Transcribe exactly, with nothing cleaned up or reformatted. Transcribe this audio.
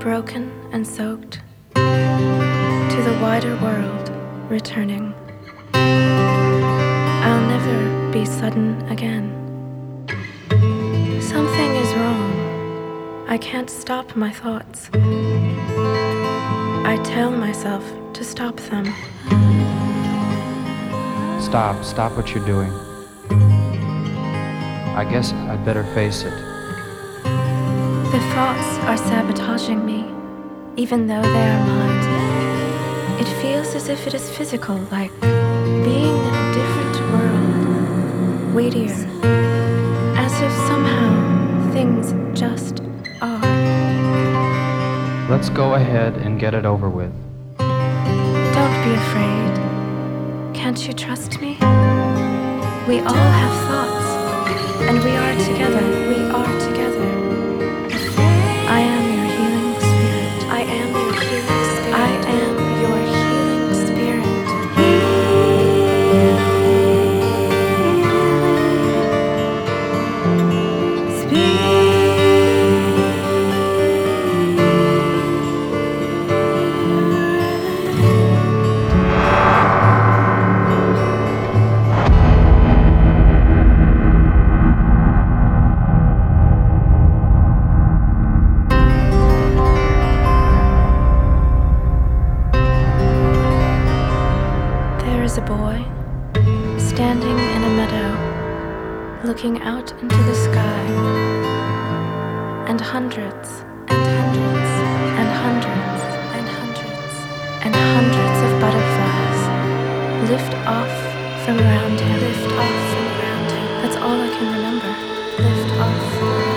broken and soaked, to the wider world returning. I'll never be sudden again. Something is wrong. I can't stop my thoughts. I tell myself to stop them. Stop, stop what you're doing. I guess I'd better face it. The thoughts are sabotaging me, even though they are mine. It feels as if it is physical, like being in a different world, weightier, as if somehow things just are. Let's go ahead and get it over with. Don't be afraid. Can't you trust me? We all have thoughts, and we are together. We are together. I am your healing spirit. I am your healing spirit. I am your healing spirit. There is a boy standing in a meadow, looking out into the sky, and hundreds and hundreds and hundreds and hundreds and hundreds of butterflies lift off from around him. Lift off from around him. That's all I can remember. Lift off.